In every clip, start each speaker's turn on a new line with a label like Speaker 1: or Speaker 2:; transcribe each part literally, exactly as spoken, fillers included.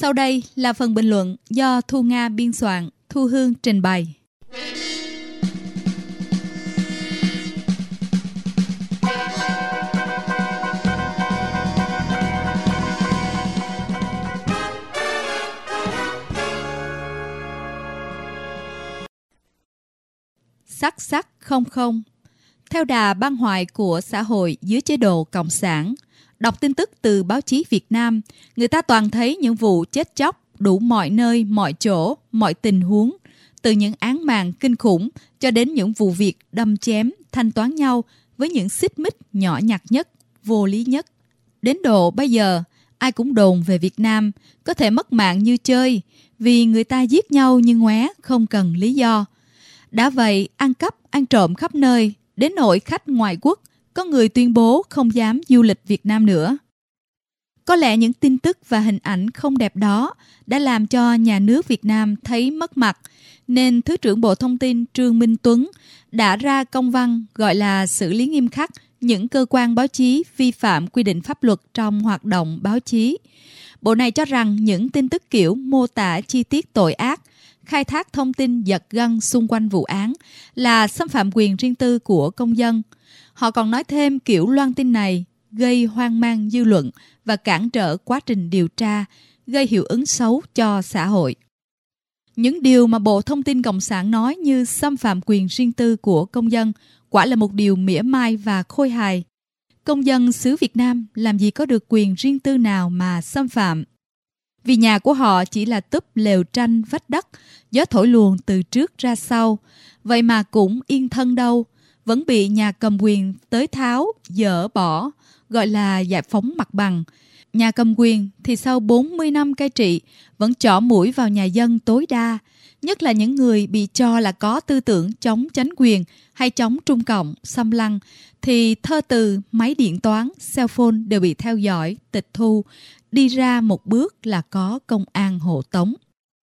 Speaker 1: Sau đây là phần bình luận do Thu Nga biên soạn, Thu Hương trình bày. Sắc sắc không không. Theo đà băng hoại của xã hội dưới chế độ Cộng sản, đọc tin tức từ báo chí Việt Nam, người ta toàn thấy những vụ chết chóc đủ mọi nơi, mọi chỗ, mọi tình huống, từ những án mạng kinh khủng cho đến những vụ việc đâm chém, thanh toán nhau với những xích mích nhỏ nhặt nhất, vô lý nhất. Đến độ bây giờ, ai cũng đồn về Việt Nam có thể mất mạng như chơi vì người ta giết nhau như ngoé không cần lý do. Đã vậy, ăn cắp, ăn trộm khắp nơi, đến nỗi khách ngoại quốc, có người tuyên bố không dám du lịch Việt Nam nữa. Có lẽ những tin tức và hình ảnh không đẹp đó đã làm cho nhà nước Việt Nam thấy mất mặt, nên Thứ trưởng Bộ Thông tin Trương Minh Tuấn đã ra công văn gọi là xử lý nghiêm khắc những cơ quan báo chí vi phạm quy định pháp luật trong hoạt động báo chí. Bộ này cho rằng những tin tức kiểu mô tả chi tiết tội ác, khai thác thông tin giật gân xung quanh vụ án là xâm phạm quyền riêng tư của công dân. Họ còn nói thêm kiểu loan tin này gây hoang mang dư luận và cản trở quá trình điều tra, gây hiệu ứng xấu cho xã hội. Những điều mà Bộ Thông tin Cộng sản nói như xâm phạm quyền riêng tư của công dân quả là một điều mỉa mai và khôi hài. Công dân xứ Việt Nam làm gì có được quyền riêng tư nào mà xâm phạm? Vì nhà của họ chỉ là túp lều tranh vách đất, gió thổi luồn từ trước ra sau, vậy mà cũng yên thân đâu, vẫn bị nhà cầm quyền tới tháo, dỡ bỏ, gọi là giải phóng mặt bằng. Nhà cầm quyền thì sau bốn mươi năm cai trị vẫn chỏ mũi vào nhà dân tối đa, nhất là những người bị cho là có tư tưởng chống chánh quyền hay chống Trung Cộng, xâm lăng, thì thơ từ, máy điện toán, cell phone đều bị theo dõi, tịch thu, đi ra một bước là có công an hộ tống.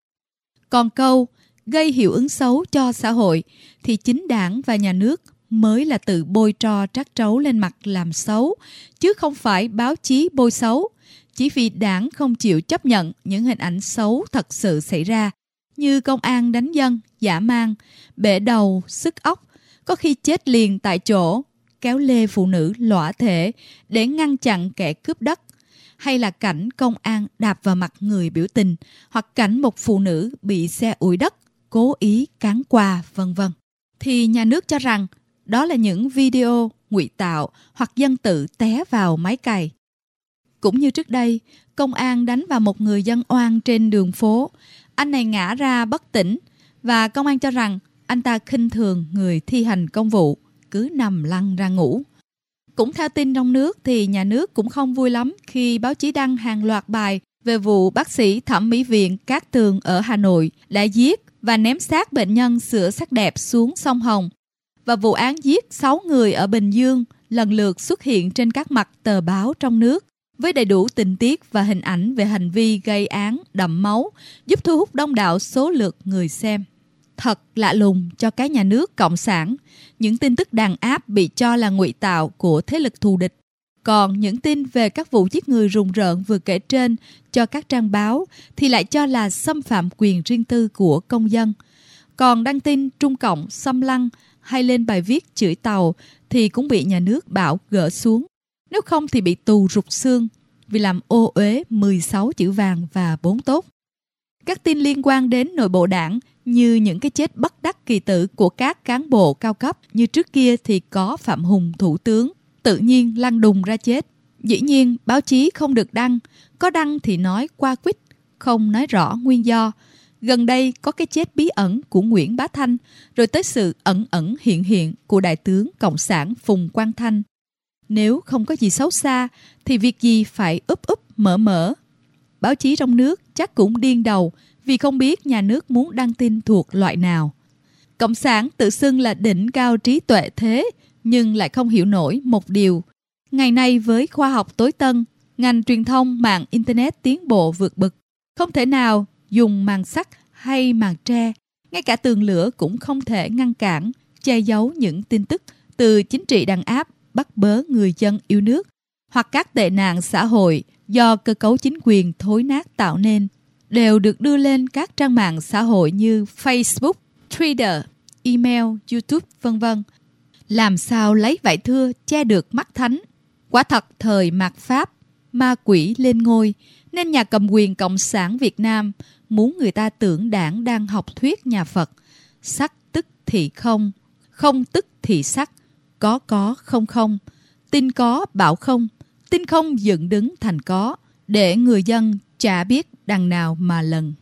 Speaker 1: Còn câu gây hiệu ứng xấu cho xã hội thì chính đảng và nhà nước mới là tự bôi tro trát trấu lên mặt làm xấu, chứ không phải báo chí bôi xấu. Chỉ vì đảng không chịu chấp nhận những hình ảnh xấu thật sự xảy ra, như công an đánh dân, dã man, bể đầu, xức ốc, có khi chết liền tại chỗ, kéo lê phụ nữ lõa thể để ngăn chặn kẻ cướp đất, hay là cảnh công an đạp vào mặt người biểu tình, hoặc cảnh một phụ nữ bị xe ủi đất, cố ý cán qua, vân vân. Thì nhà nước cho rằng đó là những video ngụy tạo hoặc dân tự té vào máy cày. Cũng như trước đây, công an đánh vào một người dân oan trên đường phố. Anh này ngã ra bất tỉnh và công an cho rằng anh ta khinh thường người thi hành công vụ, cứ nằm lăn ra ngủ. Cũng theo tin trong nước thì nhà nước cũng không vui lắm khi báo chí đăng hàng loạt bài về vụ bác sĩ thẩm mỹ viện Cát Tường ở Hà Nội đã giết và ném xác bệnh nhân sửa sắc đẹp xuống sông Hồng, và vụ án giết sáu người ở Bình Dương lần lượt xuất hiện trên các mặt tờ báo trong nước với đầy đủ tình tiết và hình ảnh về hành vi gây án đẫm máu, giúp thu hút đông đảo số lượt người xem. Thật lạ lùng cho cái nhà nước Cộng sản, những tin tức đàn áp bị cho là ngụy tạo của thế lực thù địch. Còn những tin về các vụ giết người rùng rợn vừa kể trên cho các trang báo thì lại cho là xâm phạm quyền riêng tư của công dân. Còn đăng tin Trung Cộng xâm lăng hay lên bài viết chửi Tàu thì cũng bị nhà nước bảo gỡ xuống. Nếu không thì bị tù rục xương vì làm ô uế mười sáu chữ vàng và bốn tốt. Các tin liên quan đến nội bộ đảng như những cái chết bất đắc kỳ tử của các cán bộ cao cấp, như trước kia thì có Phạm Hùng thủ tướng, tự nhiên lăn đùng ra chết. Dĩ nhiên báo chí không được đăng, có đăng thì nói qua quýt, không nói rõ nguyên do. Gần đây có cái chết bí ẩn của Nguyễn Bá Thanh, rồi tới sự ẩn ẩn hiện hiện của Đại tướng Cộng sản Phùng Quang Thanh. Nếu không có gì xấu xa thì việc gì phải úp úp mở mở. Báo chí trong nước chắc cũng điên đầu vì không biết nhà nước muốn đăng tin thuộc loại nào. Cộng sản tự xưng là đỉnh cao trí tuệ thế, nhưng lại không hiểu nổi một điều. Ngày nay với khoa học tối tân, ngành truyền thông mạng Internet tiến bộ vượt bậc, không thể nào dùng màn sắt hay màn tre, ngay cả tường lửa cũng không thể ngăn cản, che giấu những tin tức từ chính trị đàn áp, bắt bớ người dân yêu nước, hoặc các tệ nạn xã hội do cơ cấu chính quyền thối nát tạo nên. đều được đưa lên các trang mạng xã hội như Facebook, Twitter, email, YouTube, vân vân. Làm sao lấy vải thưa che được mắt thánh? Quả thật thời mạt Pháp, ma quỷ lên ngôi, nên nhà cầm quyền Cộng sản Việt Nam muốn người ta tưởng đảng đang học thuyết nhà Phật. Sắc tức thì không, không tức thì sắc, có có không không, tin có bảo không, tin không dựng đứng thành có, để người dân chả biết đằng nào mà lần.